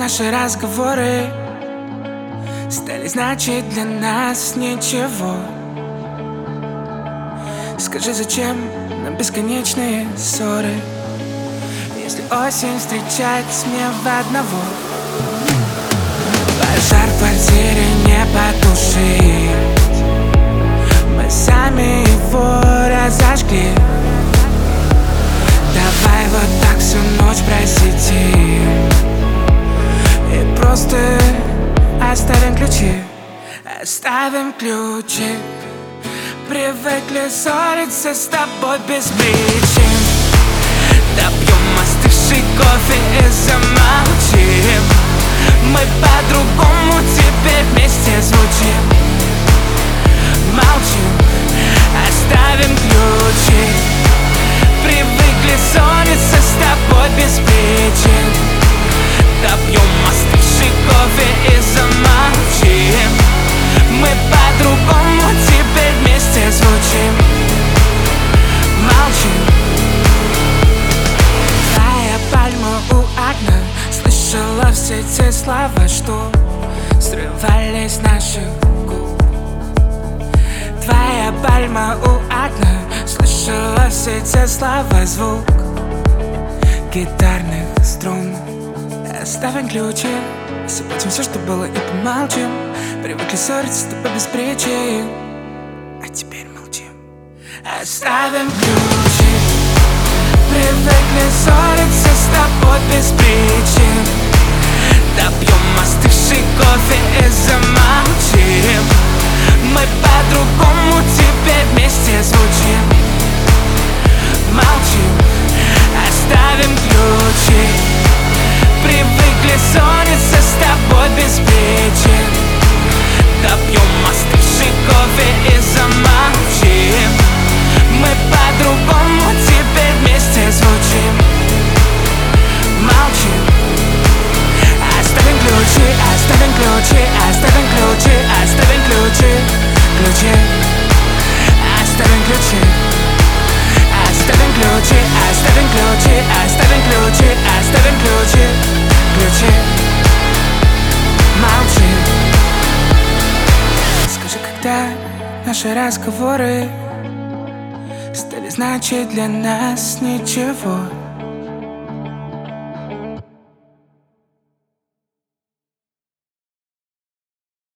наши разговоры стали значить для нас ничего. Скажи, зачем нам бесконечные ссоры, если осень встречает смех одного? Пожар в квартире не потушить, мы сами его разожгли. Давай вот так всю ночь просидим и просто оставим ключи. Оставим ключи. Привыкли ссориться с тобой без причин. Допьем остывший кофе и замолчим. Мы по-другому теперь вместе звучим. Молчим, оставим ключи. Привыкли ссориться с тобой без причин. Допьем остывший кофе и замолчим. Мы по-другому теперь вместе звучим. Молчим. Твоя пальма у окна, слышала все те слова, что срывались с наших губ. Твоя пальма у окна, слышала все те слова, звук гитарных струн. Оставим ключи, забудем все, что было, и помолчим. Привыкли ссориться с тобой без причин, а теперь молчим. Оставим ключи. Привыкли ссориться с тобой без причин. Допьем остывший кофе и замолчим. Мы по-другому теперь вместе звучим. Молчим, оставим ключи. Привыкли ссориться с тобой без причин. Допьем остывший кофе и замолчим. Мы по-другому теперь вместе звучим. Молчим. Оставим ключи, оставим ключи, оставим ключи, оставим ключи, ключи. Оставим ключи. Оставим ключи, оставим ключи, оставим ключи, оставим ключи, ключи. Молчим. Скажи, когда наши разговоры стали значить для нас ничего.